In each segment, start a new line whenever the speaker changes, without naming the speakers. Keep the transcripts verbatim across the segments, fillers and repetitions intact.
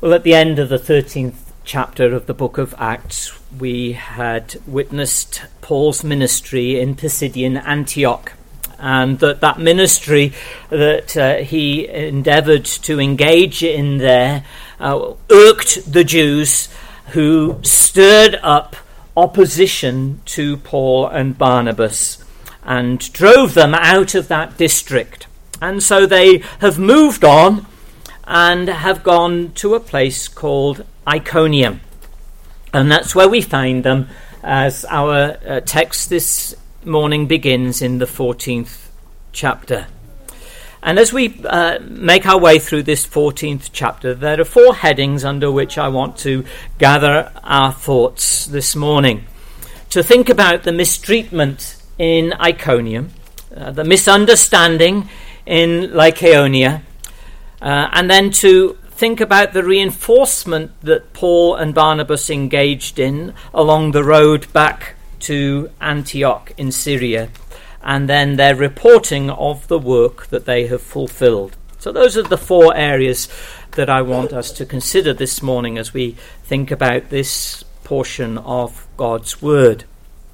Well, at the end of the thirteenth chapter of the book of Acts, we had witnessed Paul's ministry in Pisidian Antioch, and that that ministry that uh, he endeavoured to engage in there uh, irked the Jews, who stirred up opposition to Paul and Barnabas and drove them out of that district. And so they have moved on and have gone to a place called Iconium. And that's where we find them as our uh, text this morning begins in the fourteenth chapter. And as we uh, make our way through this fourteenth chapter, there are four headings under which I want to gather our thoughts this morning. To think about the mistreatment in Iconium, uh, the misunderstanding in Lycaonia, uh, and then to think about the reinforcement that Paul and Barnabas engaged in along the road back to Antioch in Syria, and then their reporting of the work that they have fulfilled. So those are the four areas that I want us to consider this morning as we think about this portion of God's Word.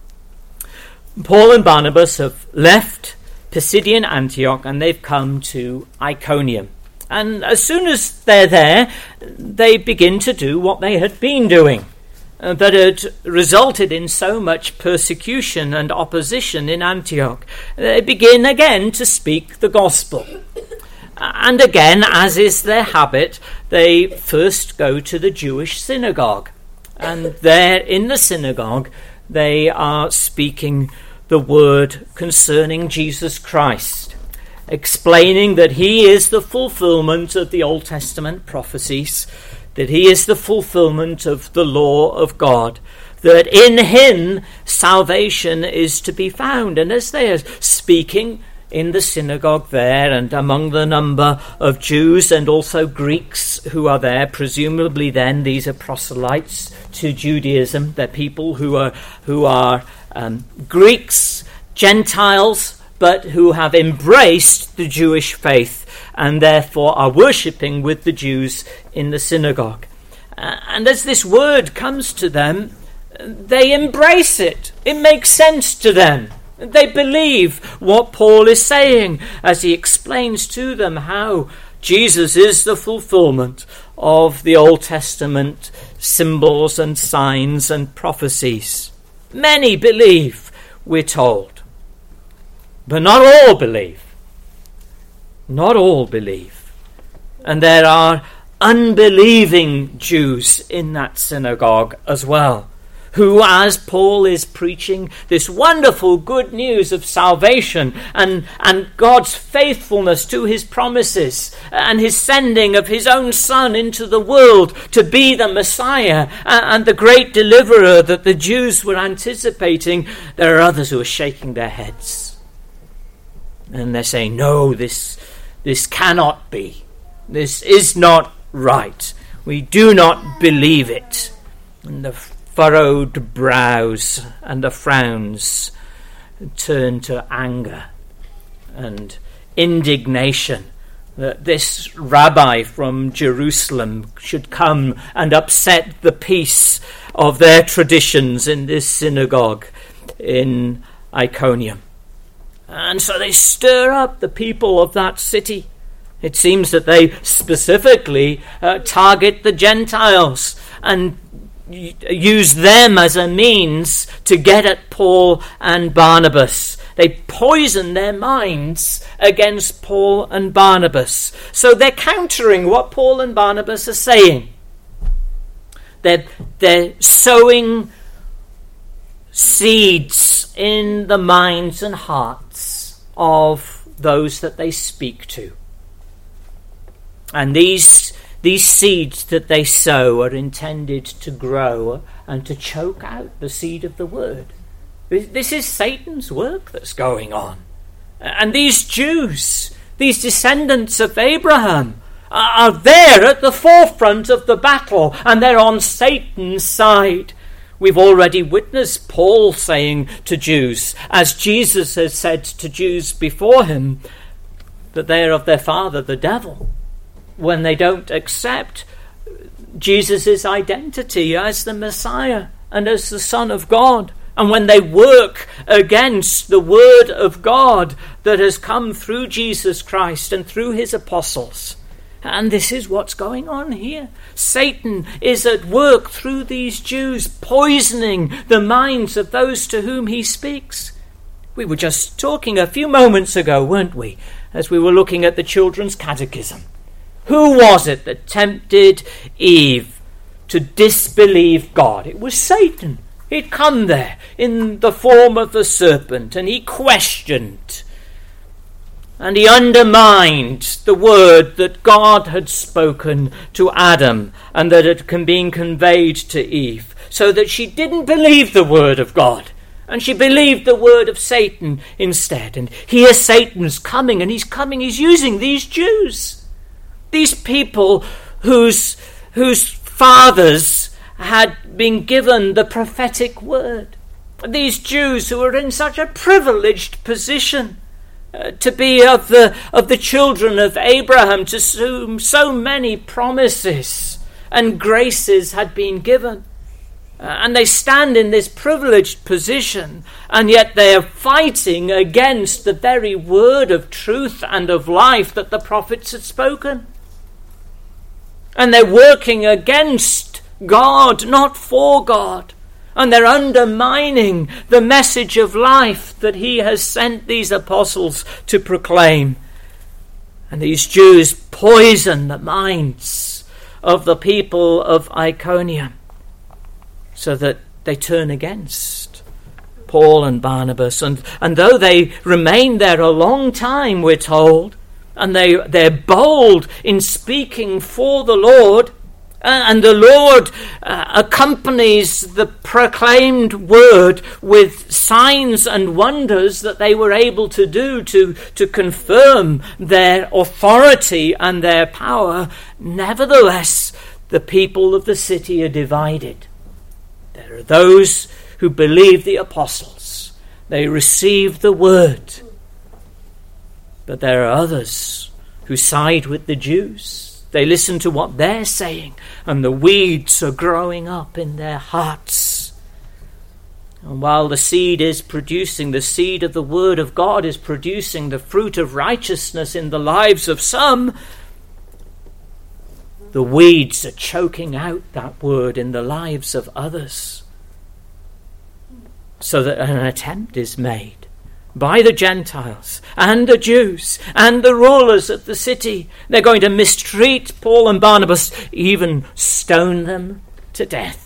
Paul and Barnabas have left Pisidian Antioch and they've come to Iconium. And as soon as they're there, they begin to do what they had been doing, uh, that had resulted in so much persecution and opposition in Antioch. They begin again to speak the gospel. And again, as is their habit, they first go to the Jewish synagogue. And there in the synagogue, they are speaking the word concerning Jesus Christ, explaining that he is the fulfillment of the Old Testament prophecies, that he is the fulfillment of the law of God, that in him salvation is to be found. And as they are speaking in the synagogue there, and among the number of Jews and also Greeks who are there, presumably then these are proselytes to Judaism, they're people who are who are um, Greeks, Gentiles, but who have embraced the Jewish faith and therefore are worshipping with the Jews in the synagogue. Uh, and as this word comes to them, they embrace it. It makes sense to them. They believe what Paul is saying as he explains to them how Jesus is the fulfillment of the Old Testament symbols and signs and prophecies. Many believe, we're told. But not all believe. Not all believe. And there are unbelieving Jews in that synagogue as well, who, as Paul is preaching this wonderful good news of salvation and, and God's faithfulness to his promises and his sending of his own Son into the world to be the Messiah and, and the great deliverer that the Jews were anticipating, there are others who are shaking their heads. And they're saying, no, this, this cannot be. This is not right. We do not believe it. And the furrowed brows and the frowns turn to anger and indignation that this rabbi from Jerusalem should come and upset the peace of their traditions in this synagogue in Iconium. And so they stir up the people of that city. It seems that they specifically uh, target the Gentiles and use them as a means to get at Paul and Barnabas. They poison their minds against Paul and Barnabas. So they're countering what Paul and Barnabas are saying. They're, they're sowing seeds in the minds and hearts of those that they speak to. And these These seeds that they sow are intended to grow and to choke out the seed of the word. This is Satan's work that's going on. And these Jews, these descendants of Abraham, are there at the forefront of the battle, and they're on Satan's side. We've already witnessed Paul saying to Jews, as Jesus has said to Jews before him, that they are of their father, the devil, when they don't accept Jesus' identity as the Messiah and as the Son of God. And when they work against the word of God that has come through Jesus Christ and through his apostles. And this is what's going on here. Satan is at work through these Jews, poisoning the minds of those to whom he speaks. We were just talking a few moments ago, weren't we, as we were looking at the children's catechism. Who was it that tempted Eve to disbelieve God? It was Satan. He'd come there in the form of the serpent, and he questioned and he undermined the word that God had spoken to Adam and that had been conveyed to Eve, so that she didn't believe the word of God and she believed the word of Satan instead. And here Satan's coming, and he's coming, he's using these Jews, these people whose, whose fathers had been given the prophetic word. These Jews who are in such a privileged position uh, to be of the of the children of Abraham, to whom so many promises and graces had been given. Uh, and they stand in this privileged position, and yet they are fighting against the very word of truth and of life that the prophets had spoken. And they're working against God, not for God. And they're undermining the message of life that he has sent these apostles to proclaim. And these Jews poison the minds of the people of Iconium so that they turn against Paul and Barnabas. And, and though they remain there a long time, we're told, and they, they're bold in speaking for the Lord, Uh, and the Lord uh, accompanies the proclaimed word with signs and wonders that they were able to do to, to confirm their authority and their power. Nevertheless, the people of the city are divided. There are those who believe the apostles. They receive the word. But there are others who side with the Jews. They listen to what they're saying, and the weeds are growing up in their hearts. And while the seed is producing, the seed of the word of God is producing the fruit of righteousness in the lives of some, the weeds are choking out that word in the lives of others, so that an attempt is made by the Gentiles and the Jews and the rulers of the city. They're going to mistreat Paul and Barnabas, even stone them to death.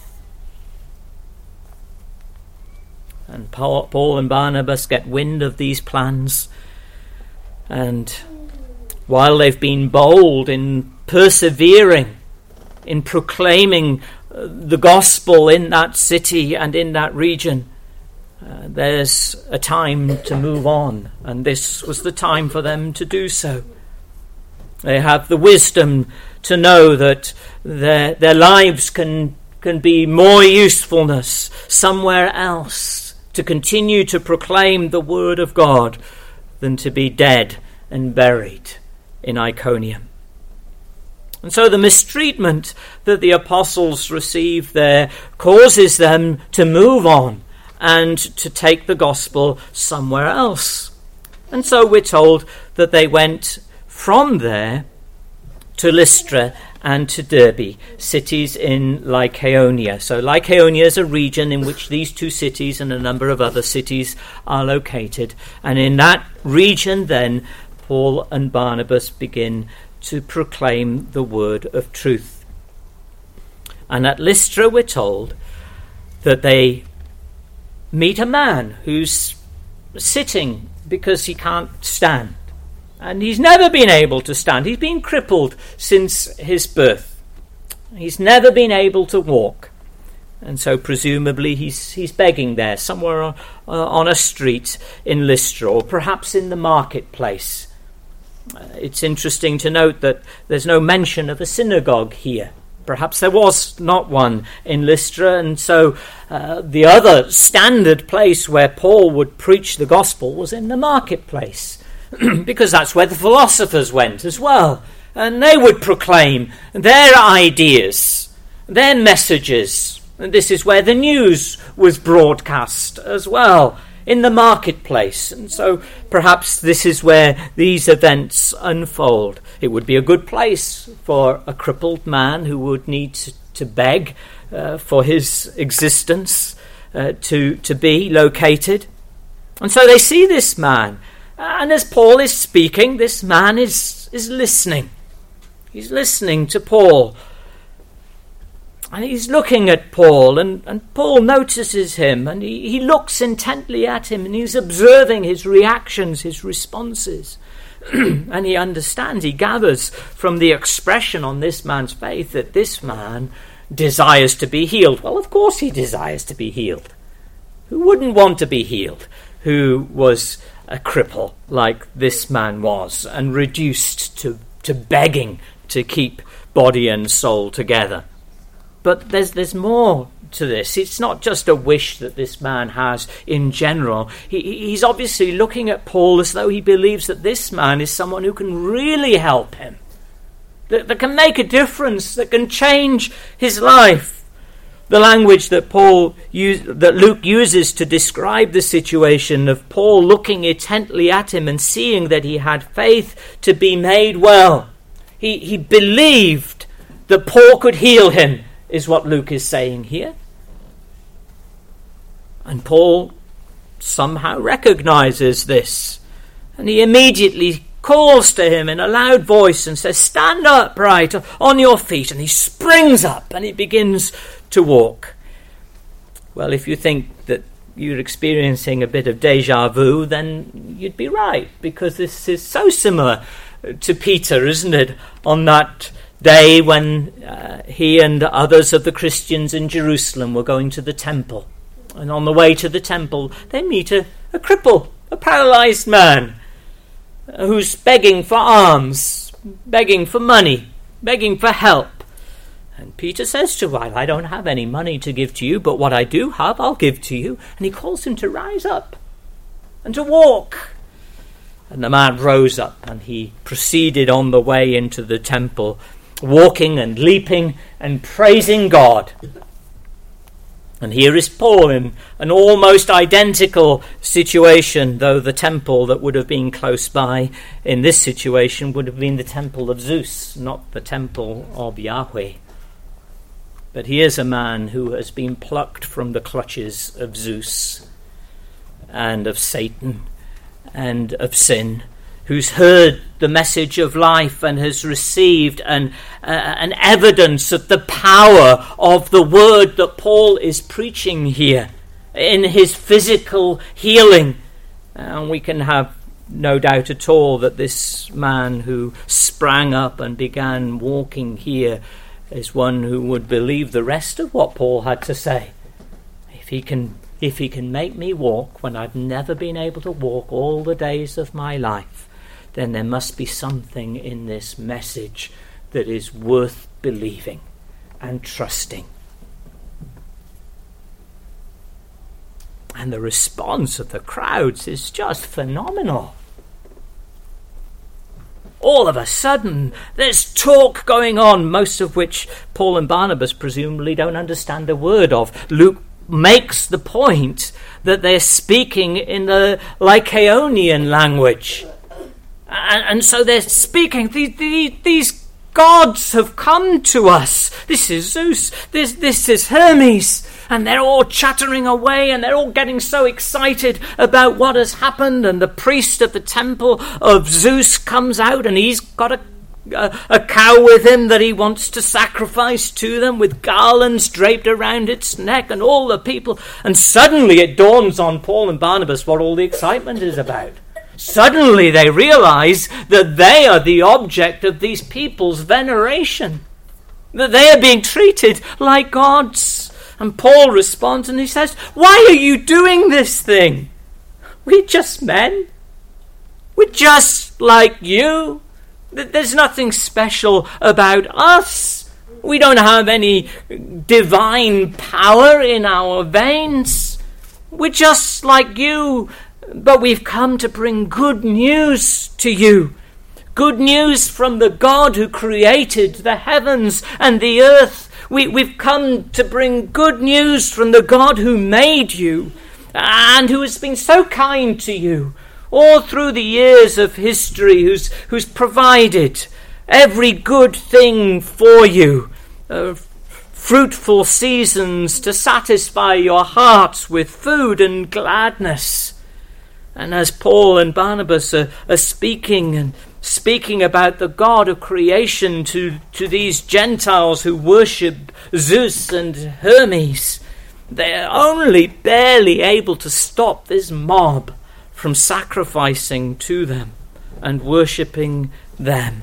And Paul, Paul and Barnabas get wind of these plans, and while they've been bold in persevering, in proclaiming the gospel in that city and in that region, Uh, there's a time to move on, and this was the time for them to do so. They have the wisdom to know that their their lives can can be more usefulness somewhere else to continue to proclaim the word of God than to be dead and buried in Iconium. And so the mistreatment that the apostles receive there causes them to move on and to take the gospel somewhere else. And so we're told that they went from there to Lystra and to Derbe, cities in Lycaonia. So Lycaonia is a region in which these two cities and a number of other cities are located. And in that region then, Paul and Barnabas begin to proclaim the word of truth. And at Lystra we're told that they meet a man who's sitting because he can't stand. And he's never been able to stand. He's been crippled since his birth. He's never been able to walk. And so presumably he's he's begging there somewhere on, uh, on a street in Lystra, or perhaps in the marketplace. Uh, it's interesting to note that there's no mention of a synagogue here. Perhaps there was not one in Lystra, and so uh, the other standard place where Paul would preach the gospel was in the marketplace, because that's where the philosophers went as well, and they would proclaim their ideas their messages. And this is where the news was broadcast as well, in the marketplace. And so perhaps this is where these events unfold. It would be a good place for a crippled man who would need to, to beg uh, for his existence uh, to, to be located. And so they see this man. And as Paul is speaking, this man is, is listening. He's listening to Paul. And he's looking at Paul, and, and Paul notices him, and he, he looks intently at him, and he's observing his reactions, his responses. And he understands, he gathers from the expression on this man's face that this man desires to be healed. Well, of course he desires to be healed. Who wouldn't want to be healed? Who was a cripple like this man was, and reduced to, to begging to keep body and soul together. But there's there's more to this. It's not just a wish that this man has in general. He, he's obviously looking at Paul as though he believes that this man is someone who can really help him, that, that can make a difference, that can change his life. The language that Paul use, that Luke uses to describe the situation of Paul looking intently at him and seeing that he had faith to be made well. He, he believed that Paul could heal him, is what Luke is saying here. And Paul somehow recognizes this, and he immediately calls to him in a loud voice and says, "Stand upright on your feet." And he springs up and he begins to walk. Well, if you think that you're experiencing a bit of deja vu, then you'd be right, because this is so similar to Peter, isn't it? On that day when uh, he and others of the Christians in Jerusalem were going to the temple. And on the way to the temple, they meet a, a cripple, a paralyzed man, uh, who's begging for alms, begging for money, begging for help. And Peter says to him, "Well, I don't have any money to give to you, but what I do have, I'll give to you." And he calls him to rise up and to walk. And the man rose up and he proceeded on the way into the temple, walking and leaping and praising God. And here is Paul in an almost identical situation, though the temple that would have been close by in this situation would have been the temple of Zeus, not the temple of Yahweh. But here's a man who has been plucked from the clutches of Zeus and of Satan and of sin, who's heard the message of life and has received an, uh, an evidence of the power of the word that Paul is preaching here in his physical healing. And we can have no doubt at all that this man who sprang up and began walking here is one who would believe the rest of what Paul had to say. If he can, if he can make me walk when I've never been able to walk all the days of my life, then there must be something in this message that is worth believing and trusting. And the response of the crowds is just phenomenal. All of a sudden, there's talk going on, most of which Paul and Barnabas presumably don't understand a word of. Luke makes the point that they're speaking in the Lycaonian language. And, and so they're speaking, these, these, these gods have come to us. This is Zeus, this, this is Hermes. And they're all chattering away, and they're all getting so excited about what has happened. And the priest of the temple of Zeus comes out, and he's got a, a, a cow with him that he wants to sacrifice to them, with garlands draped around its neck, and all the people. And suddenly it dawns on Paul and Barnabas what all the excitement is about. Suddenly they realize that they are the object of these people's veneration, that they are being treated like gods. And Paul responds and he says, "Why are you doing this thing? We're just men. We're just like you. There's nothing special about us. We don't have any divine power in our veins. We're just like you, but we've come to bring good news to you. Good news from the God who created the heavens and the earth. We, we've come to bring good news from the God who made you and who has been so kind to you all through the years of history, who's, who's provided every good thing for you, uh, fruitful seasons to satisfy your hearts with food and gladness. And as Paul and Barnabas are, are speaking and speaking about the God of creation to, to these Gentiles who worship Zeus and Hermes, they're only barely able to stop this mob from sacrificing to them and worshipping them.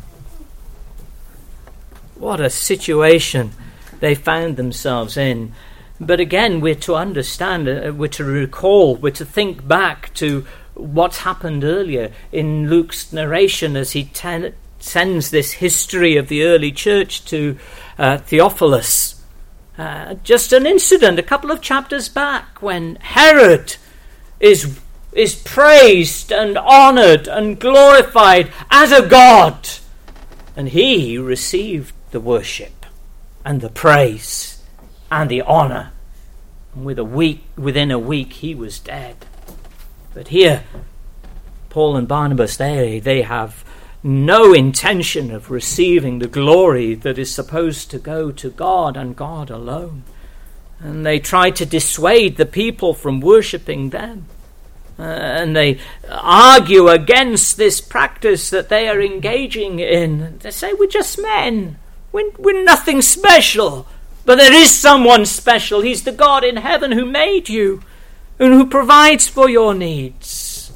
What a situation they found themselves in. But again, we're to understand, uh, we're to recall, we're to think back to what's happened earlier in Luke's narration as he ten- sends this history of the early church to uh, Theophilus. Uh, just an incident a couple of chapters back when Herod is, is praised and honoured and glorified as a god. And he received the worship and the praise and the honour. And with a week, within a week, he was dead. But here, Paul and Barnabas, they, they have no intention of receiving the glory that is supposed to go to God and God alone. And they try to dissuade the people from worshipping them. Uh, and they argue against this practice that they are engaging in. They say, we're just men. We're, we're nothing special. But there is someone special. He's the God in heaven who made you and who provides for your needs.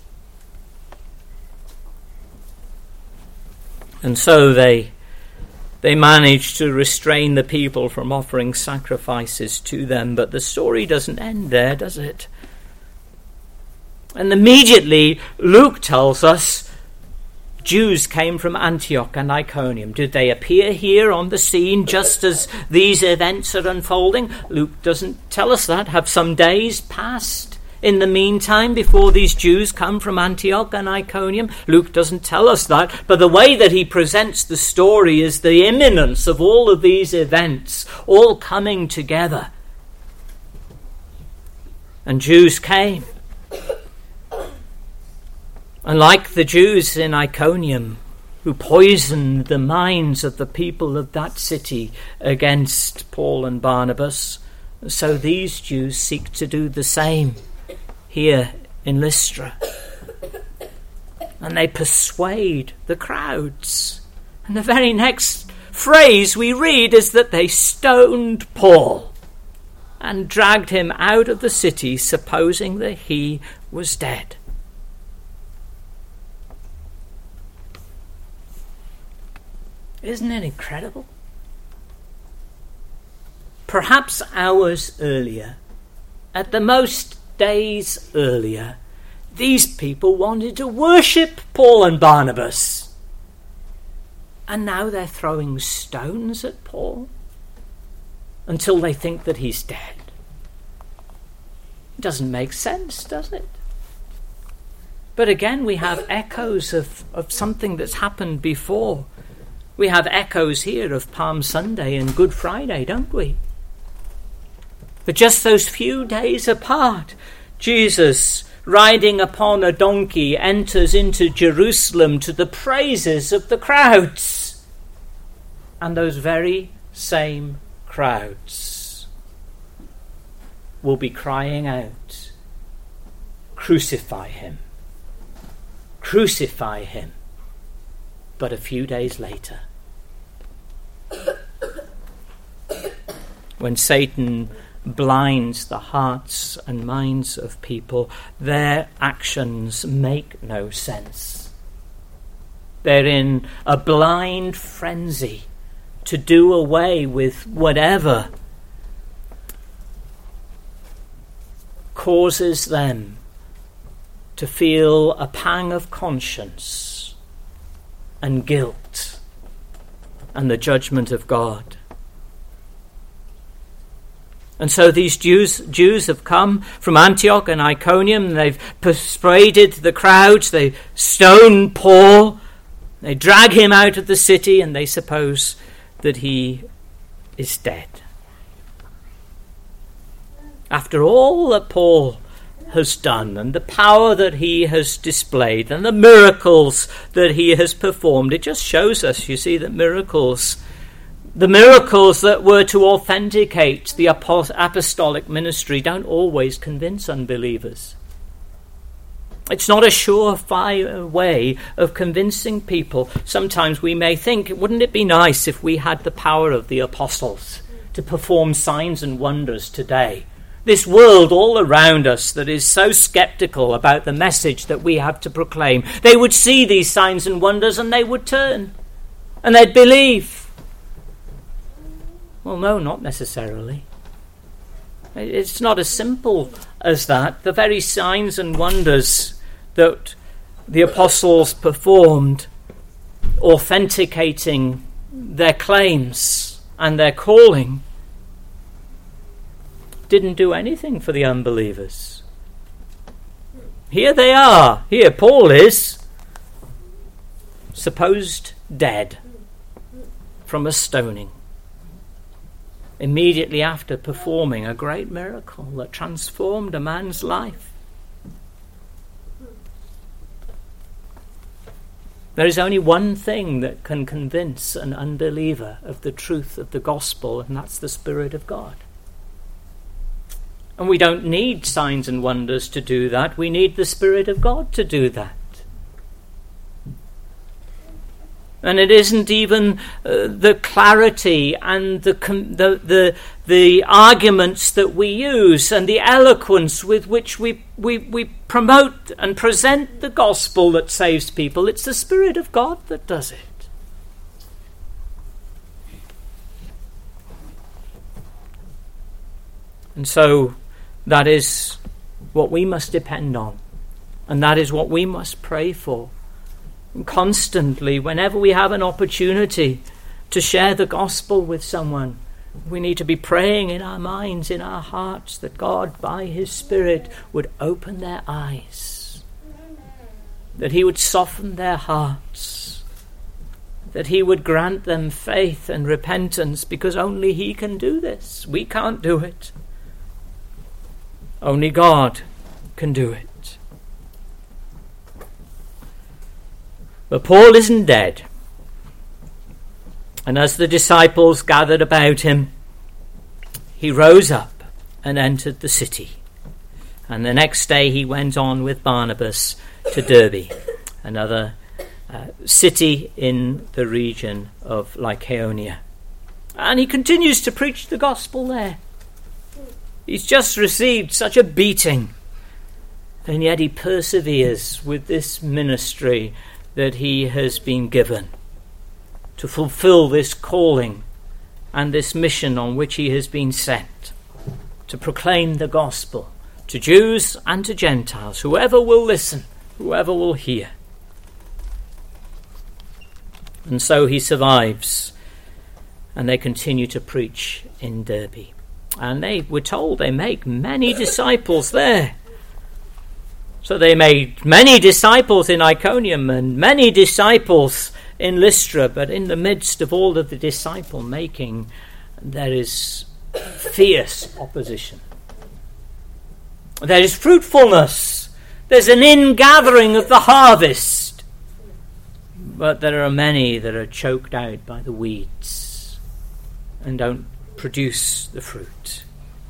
And so they they manage to restrain the people from offering sacrifices to them. But the story doesn't end there, does it? And immediately Luke tells us Jews came from Antioch and Iconium. Did they appear here on the scene just as these events are unfolding? Luke doesn't tell us that. Have some days passed in the meantime before these Jews come from Antioch and Iconium? Luke doesn't tell us that. But the way that he presents the story is the imminence of all of these events all coming together. And Jews came. And like the Jews in Iconium, who poisoned the minds of the people of that city against Paul and Barnabas, so these Jews seek to do the same here in Lystra. And they persuade the crowds. And the very next phrase we read is that they stoned Paul and dragged him out of the city, supposing that he was dead. Isn't it incredible? Perhaps hours earlier, at the most days earlier, these people wanted to worship Paul and Barnabas. And now they're throwing stones at Paul until they think that he's dead. It doesn't make sense, does it? But again, we have echoes of, of something that's happened before. We have echoes here of Palm Sunday and Good Friday, don't we? But just those few days apart, Jesus, riding upon a donkey, enters into Jerusalem to the praises of the crowds. And those very same crowds will be crying out, "Crucify him! Crucify him!" But a few days later, when Satan blinds the hearts and minds of people, their actions make no sense. They're in a blind frenzy to do away with whatever causes them to feel a pang of conscience and guilt and the judgment of God. And so these Jews Jews have come from Antioch and Iconium. They've persuaded the crowds. They stone Paul. They drag him out of the city, and they suppose that he is dead. After all that Paul has done and the power that he has displayed and the miracles that he has performed, it just shows us, you see, that miracles, the miracles that were to authenticate the apostolic ministry don't always convince unbelievers. It's not a surefire way of convincing people. Sometimes we may think, wouldn't it be nice if we had the power of the apostles to perform signs and wonders today? This world all around us that is so skeptical about the message that we have to proclaim, they would see these signs and wonders and they would turn and they'd believe. Well, no, not necessarily. It's not as simple as that. The very signs and wonders that the apostles performed, authenticating their claims and their calling, didn't do anything for the unbelievers. Here they are. Here Paul is, supposed dead from a stoning, immediately after performing a great miracle that transformed a man's life. There is only one thing that can convince an unbeliever of the truth of the gospel, and that's the Spirit of God. And we don't need signs and wonders to do that. We need the Spirit of God to do that. And it isn't even uh, the clarity and the, com- the the the arguments that we use and the eloquence with which we, we, we promote and present the gospel that saves people. It's the Spirit of God that does it. And so that is what we must depend on. And that is what we must pray for. And constantly, whenever we have an opportunity to share the gospel with someone, we need to be praying in our minds, in our hearts, that God, by his Spirit, would open their eyes, that he would soften their hearts, that he would grant them faith and repentance, because only he can do this. We can't do it. Only God can do it. But Paul isn't dead. And as the disciples gathered about him, he rose up and entered the city. And the next day he went on with Barnabas to Derbe, another uh, city in the region of Lycaonia. And he continues to preach the gospel there. He's just received such a beating, and yet he perseveres with this ministry that he has been given to fulfill this calling and this mission on which he has been sent, to proclaim the gospel to Jews and to Gentiles, whoever will listen, whoever will hear. And so he survives, and they continue to preach in Derbe. And they were told they make many disciples there. So they made many disciples in Iconium and many disciples in Lystra. But in the midst of all of the disciple making, there is fierce opposition. There is fruitfulness. There's an ingathering of the harvest. But there are many that are choked out by the weeds and don't produce the fruit.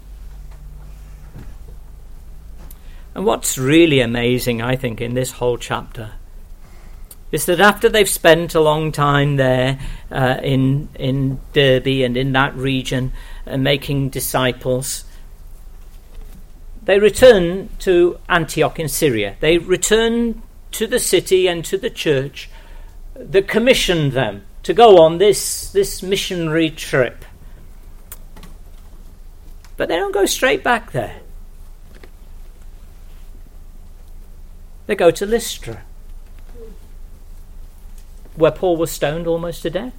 And what's really amazing, I think, in this whole chapter is that after they've spent a long time there uh, in in Derbe and in that region uh, making disciples, they return to Antioch in Syria. They return to the city and to the church that commissioned them to go on this, this missionary trip. But they don't go straight back there. They go to Lystra, where Paul was stoned almost to death.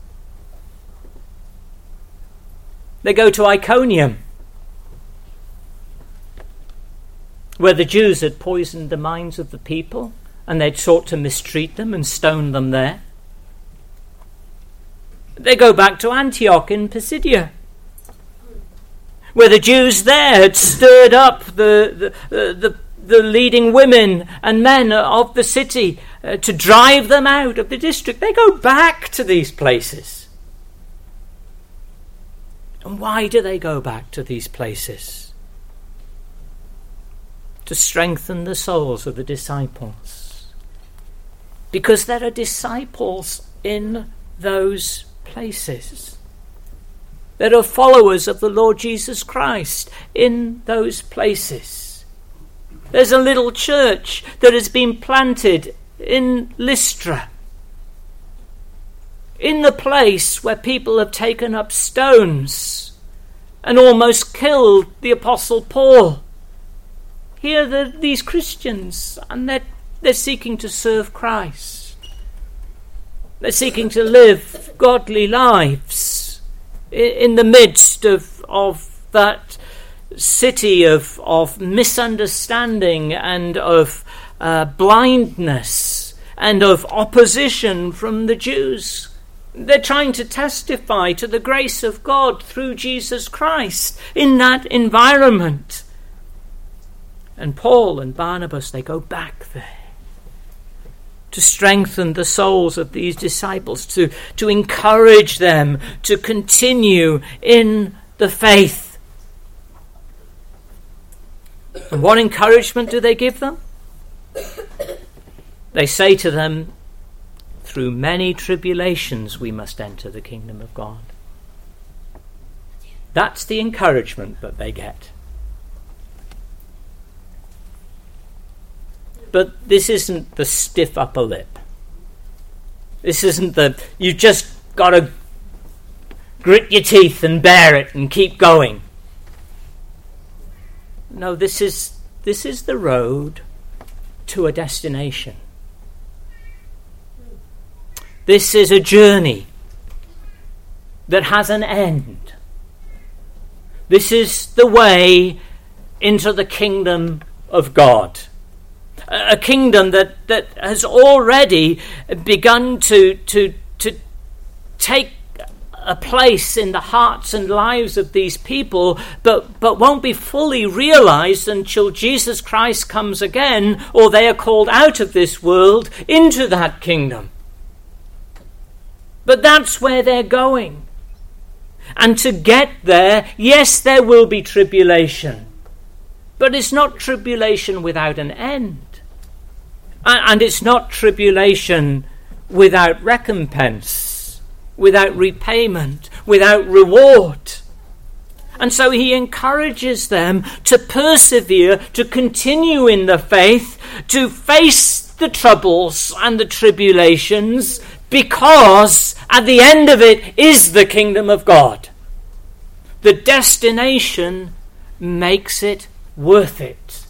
They go to Iconium, where the Jews had poisoned the minds of the people and they'd sought to mistreat them and stone them there. They go back to Antioch in Pisidia, where the Jews there had stirred up the the, the, the leading women and men of the city uh, to drive them out of the district. They go back to these places. And why do they go back to these places? To strengthen the souls of the disciples. Because there are disciples in those places. There are followers of the Lord Jesus Christ in those places. There's a little church that has been planted in Lystra, in the place where people have taken up stones and almost killed the Apostle Paul. Here are these Christians, and they're, they're seeking to serve Christ. They're seeking to live godly lives in the midst of, of that city of, of misunderstanding and of uh, blindness and of opposition from the Jews. They're trying to testify to the grace of God through Jesus Christ in that environment. And Paul and Barnabas, they go back there to strengthen the souls of these disciples, to, to encourage them to continue in the faith. And what encouragement do they give them? They say to them, through many tribulations we must enter the kingdom of God. That's the encouragement that they get. But this isn't the stiff upper lip. This isn't the, you've just got to grit your teeth and bear it and keep going. No, this is this is the road to a destination. This is a journey that has an end. This is the way into the kingdom of God. A kingdom that, that has already begun to, to, to take a place in the hearts and lives of these people, but, but won't be fully realized until Jesus Christ comes again, or they are called out of this world into that kingdom. But that's where they're going. And to get there, yes, there will be tribulation. But it's not tribulation without an end. And it's not tribulation without recompense, without repayment, without reward. And so he encourages them to persevere, to continue in the faith, to face the troubles and the tribulations, because at the end of it is the kingdom of God. The destination makes it worth it.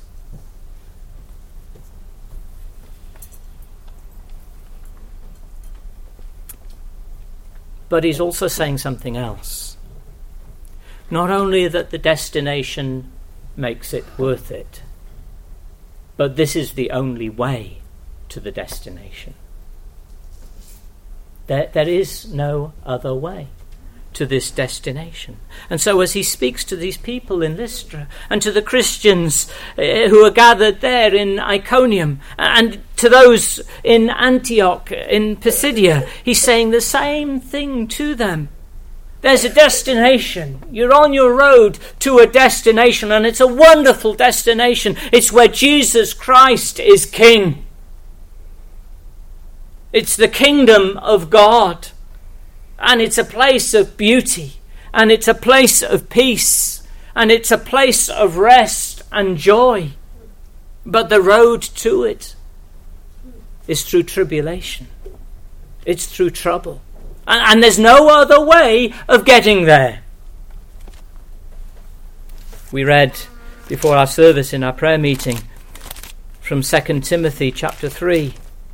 But he's also saying something else. Not only that the destination makes it worth it, but this is the only way to the destination. There, there is no other way to this destination. And so as he speaks to these people in Lystra and to the Christians uh, who are gathered there in Iconium and to those in Antioch, in Pisidia, he's saying the same thing to them. There's a destination. You're on your road to a destination, and it's a wonderful destination. It's where Jesus Christ is King. It's the kingdom of God. And it's a place of beauty, and it's a place of peace, and it's a place of rest and joy. But the road to it is through tribulation. It's through trouble. And, and there's no other way of getting there. We read before our service in our prayer meeting from Second Timothy chapter three.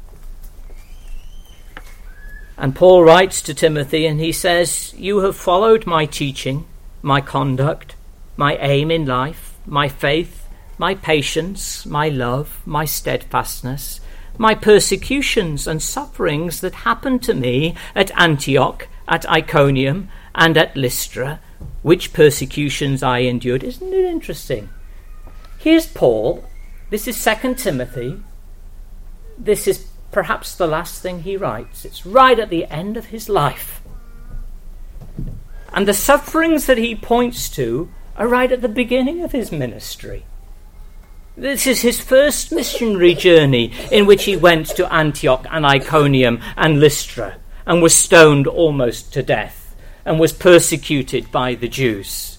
And Paul writes to Timothy and he says, "You have followed my teaching, my conduct, my aim in life, my faith, my patience, my love, my steadfastness, my persecutions and sufferings that happened to me at Antioch at Iconium and at Lystra, which persecutions I endured. Isn't it interesting? Here's Paul. This is Second Timothy. This is perhaps the last thing he writes. It's right at the end of his life. And the sufferings that he points to are right at the beginning of his ministry. This is his first missionary journey, in which he went to Antioch and Iconium and Lystra and was stoned almost to death and was persecuted by the Jews.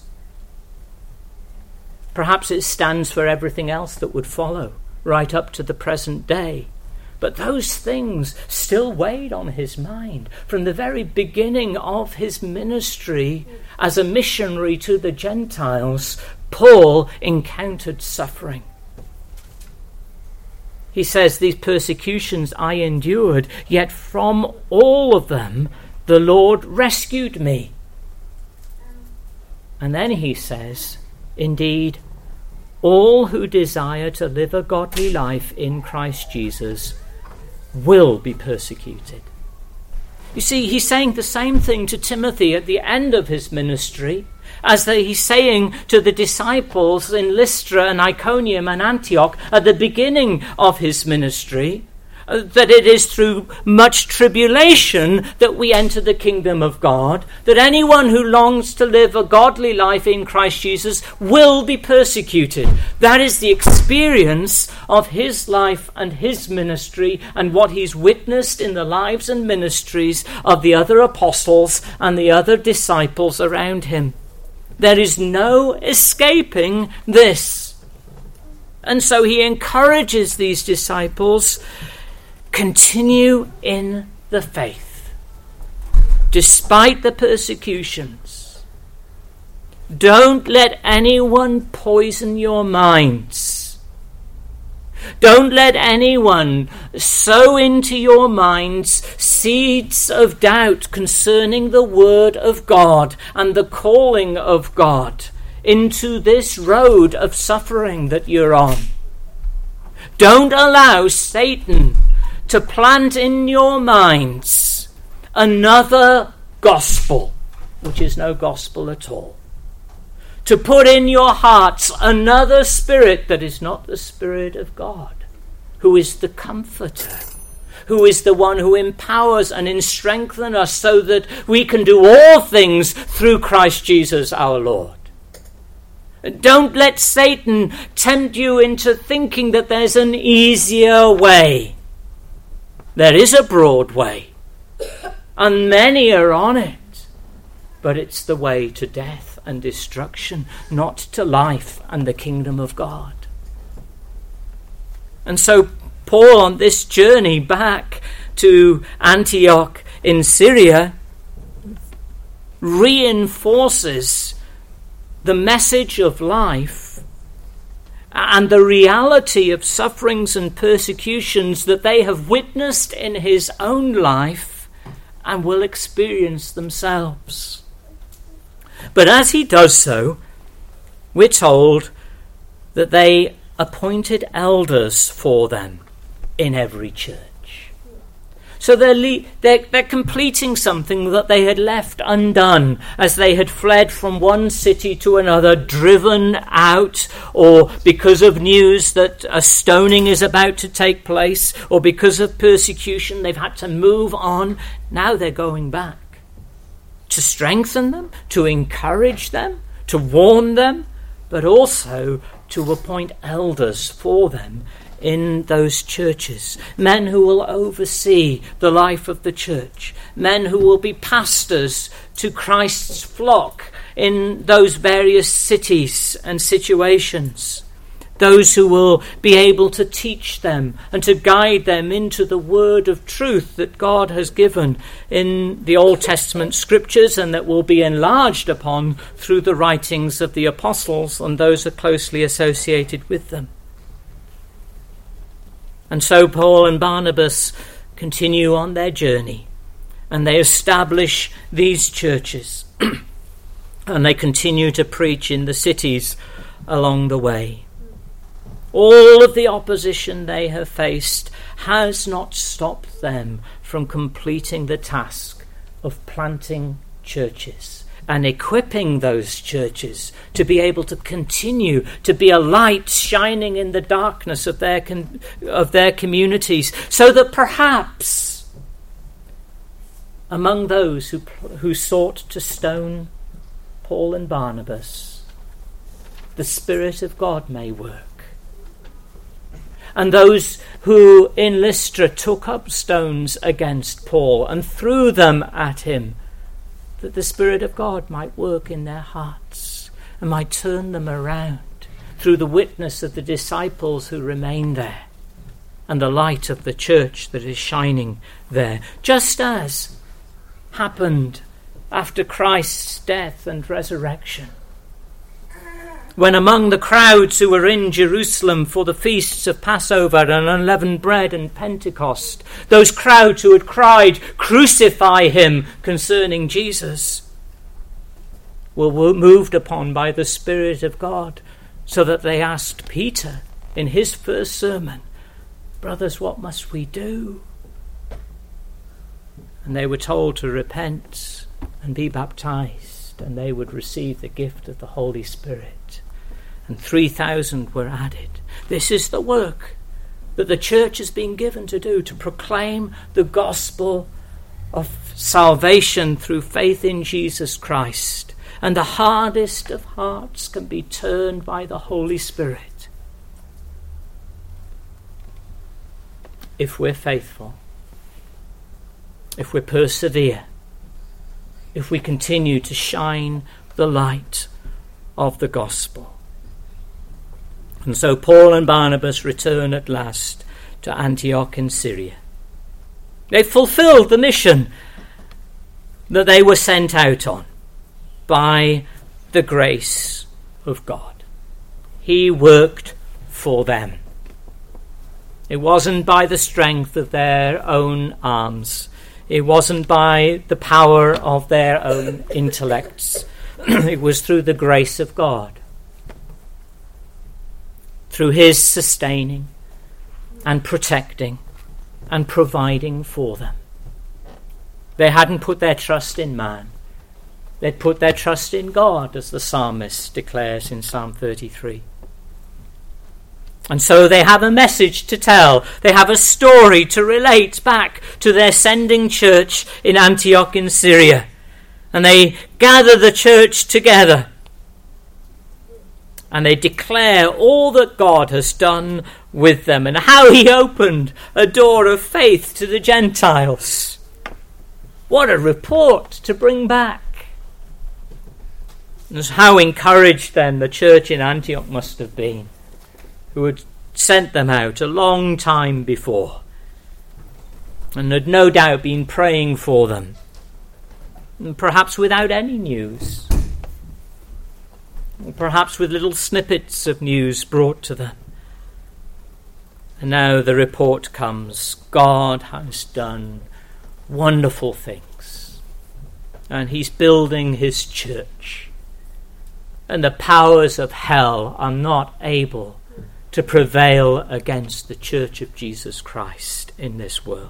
Perhaps it stands for everything else that would follow, right up to the present day. But those things still weighed on his mind from the very beginning of his ministry as a missionary to the Gentiles. Paul encountered suffering. He says, these persecutions I endured, yet from all of them the Lord rescued me. And then he says, indeed, all who desire to live a godly life in Christ Jesus will be persecuted. You see, he's saying the same thing to Timothy at the end of his ministry as the, he's saying to the disciples in Lystra and Iconium and Antioch at the beginning of his ministry, uh, that it is through much tribulation that we enter the kingdom of God, that anyone who longs to live a godly life in Christ Jesus will be persecuted. That is the experience of his life and his ministry and what he's witnessed in the lives and ministries of the other apostles and the other disciples around him. There is no escaping this. And so he encourages these disciples, continue in the faith, despite the persecutions. Don't let anyone poison your minds. Don't let anyone sow into your minds seeds of doubt concerning the word of God and the calling of God into this road of suffering that you're on. Don't allow Satan to plant in your minds another gospel, which is no gospel at all. To put in your hearts another spirit that is not the Spirit of God, who is the Comforter, who is the one who empowers and strengthens us so that we can do all things through Christ Jesus our Lord. Don't let Satan tempt you into thinking that there's an easier way. There is a broad way, and many are on it, but it's the way to death and destruction, not to life and the kingdom of God. And so Paul, on this journey back to Antioch in Syria, reinforces the message of life and the reality of sufferings and persecutions that they have witnessed in his own life and will experience themselves. But as he does so, we're told that they appointed elders for them in every church. So they're, le- they're, they're completing something that they had left undone as they had fled from one city to another, driven out, or because of news that a stoning is about to take place, or because of persecution they've had to move on. Now they're going back to strengthen them, to encourage them, to warn them, but also to appoint elders for them in those churches. Men who will oversee the life of the church. Men who will be pastors to Christ's flock in those various cities and situations. Those who will be able to teach them and to guide them into the word of truth that God has given in the Old Testament scriptures and that will be enlarged upon through the writings of the apostles and those who are closely associated with them. And so Paul and Barnabas continue on their journey and they establish these churches and they continue to preach in the cities along the way. All of the opposition they have faced has not stopped them from completing the task of planting churches and equipping those churches to be able to continue to be a light shining in the darkness of their con- of their communities, so that perhaps among those who who sought to stone Paul and Barnabas, the Spirit of God may work. And those who in Lystra took up stones against Paul and threw them at him, that the Spirit of God might work in their hearts and might turn them around through the witness of the disciples who remain there and the light of the church that is shining there, just as happened after Christ's death and resurrection, when among the crowds who were in Jerusalem for the feasts of Passover and unleavened bread and Pentecost, those crowds who had cried, "Crucify him," concerning Jesus, were moved upon by the Spirit of God, so that they asked Peter in his first sermon, "Brothers, what must we do?" And they were told to repent and be baptized, and they would receive the gift of the Holy Spirit. And three thousand were added. This is the work that the church has been given to do, to proclaim the gospel of salvation through faith in Jesus Christ. And the hardest of hearts can be turned by the Holy Spirit if we're faithful, if we persevere, if we continue to shine the light of the gospel. And so Paul and Barnabas return at last to Antioch in Syria. They fulfilled the mission that they were sent out on by the grace of God. He worked for them. It wasn't by the strength of their own arms. It wasn't by the power of their own intellects. It was through the grace of God, through his sustaining and protecting and providing for them. They hadn't put their trust in man. They'd put their trust in God, as the psalmist declares in Psalm thirty-three. And so they have a message to tell. They have a story to relate back to their sending church in Antioch in Syria. And they gather the church together, and they declare all that God has done with them and how he opened a door of faith to the Gentiles. What a report to bring back. And how encouraged then the church in Antioch must have been, who had sent them out a long time before and had no doubt been praying for them, and perhaps without any news, perhaps with little snippets of news brought to them. And now the report comes. God has done wonderful things, and he's building his church, and the powers of hell are not able to prevail against the church of Jesus Christ in this world.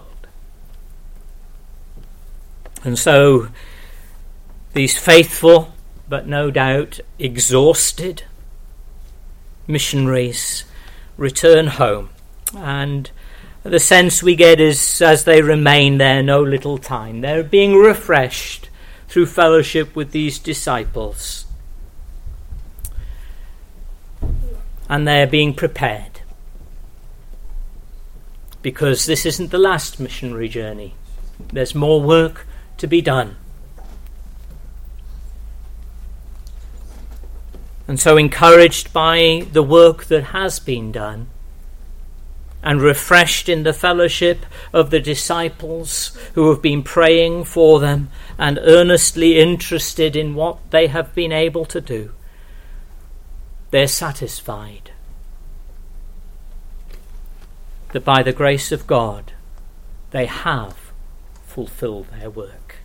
And so these faithful, but no doubt exhausted missionaries return home, and the sense we get is, as they remain there no little time, they're being refreshed through fellowship with these disciples, and they're being prepared, because this isn't the last missionary journey. There's more work to be done. And so, encouraged by the work that has been done, and refreshed in the fellowship of the disciples who have been praying for them and earnestly interested in what they have been able to do, they're satisfied that by the grace of God they have fulfilled their work.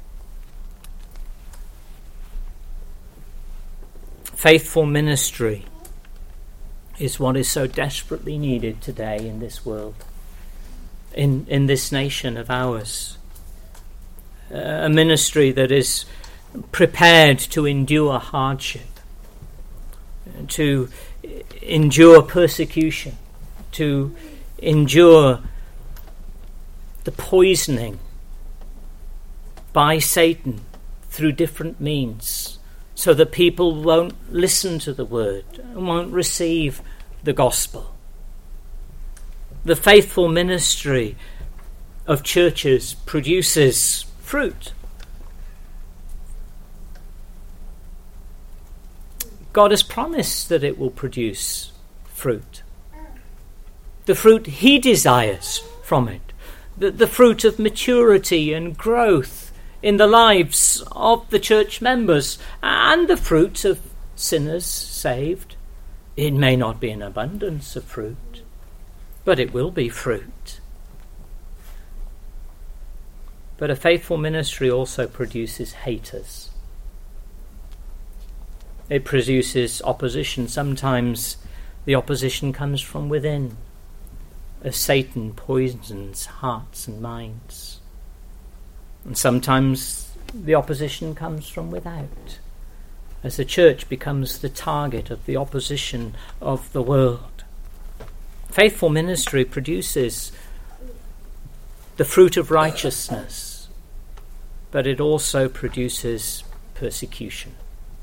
Faithful ministry is what is so desperately needed today in this world, in, in this nation of ours. a ministry that is prepared to endure hardship, to endure persecution, to endure the poisoning by Satan through different means, so that people won't listen to the word and won't receive the gospel. The faithful ministry of churches produces fruit. God has promised that it will produce fruit. The fruit he desires from it. The, the fruit of maturity and growth in the lives of the church members, and the fruit of sinners saved. It may not be an abundance of fruit, but it will be fruit. But a faithful ministry also produces haters. It produces opposition. Sometimes the opposition comes from within, as Satan poisons hearts and minds. And sometimes the opposition comes from without, as the church becomes the target of the opposition of the world. Faithful ministry produces the fruit of righteousness, but it also produces persecution,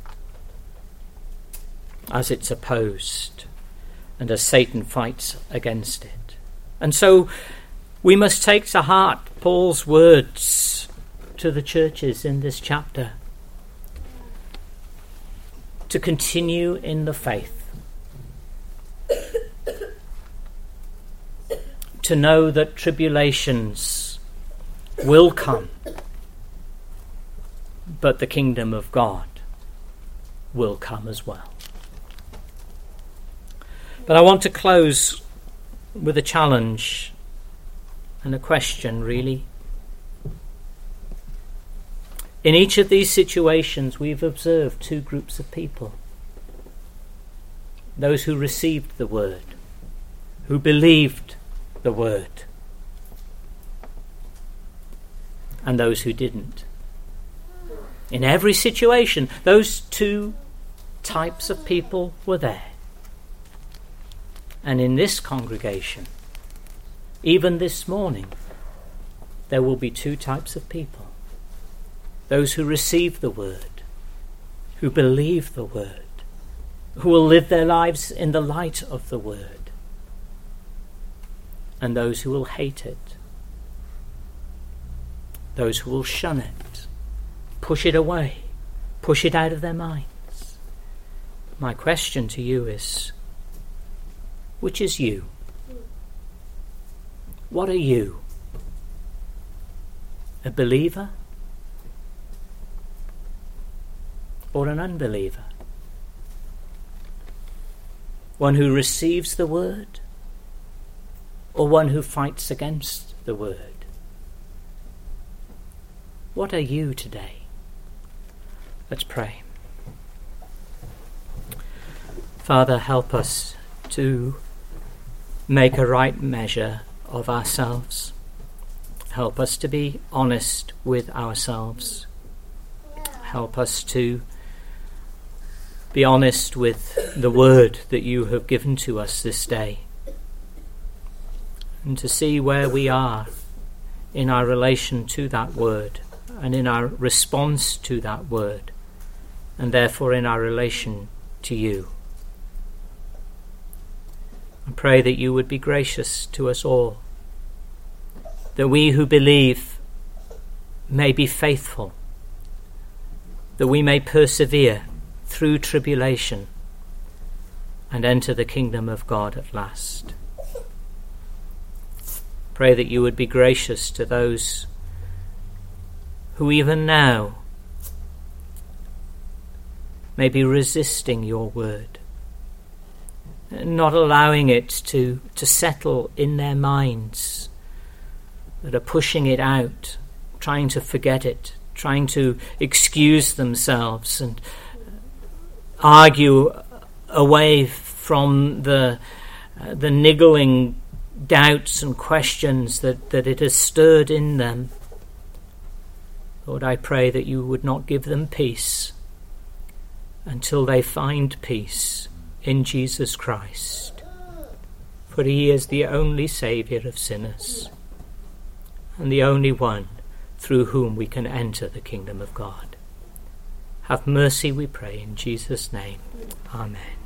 as it's opposed and as Satan fights against it. And so we must take to heart Paul's words to the churches in this chapter, to continue in the faith, to know that tribulations will come, but the kingdom of God will come as well. But I want to close with a challenge and a question, really. In each of these situations, we've observed two groups of people. Those who received the word, who believed the word, and those who didn't. In every situation, those two types of people were there. And in this congregation, even this morning, there will be two types of people. Those who receive the word, who believe the word, who will live their lives in the light of the word, and those who will hate it, those who will shun it, push it away, push it out of their minds. My question to you is, which is you? What are you? A believer or an unbeliever? One who receives the word or one who fights against the word? What are you today? Let's pray. Father, help us to make a right measure of ourselves. Help us to be honest with ourselves. Help us to be honest with the word that you have given to us this day, and to see where we are in our relation to that word and in our response to that word, and therefore in our relation to you. I pray that you would be gracious to us all, that we who believe may be faithful, that we may persevere through tribulation and enter the kingdom of God at last. Pray that you would be gracious to those who even now may be resisting your word, not allowing it to, to settle in their minds, that are pushing it out, trying to forget it, trying to excuse themselves and argue away from the uh, the niggling doubts and questions that, that it has stirred in them. Lord, I pray that you would not give them peace until they find peace in Jesus Christ, for he is the only Saviour of sinners and the only one through whom we can enter the kingdom of God. Have mercy, we pray, in Jesus' name. Amen.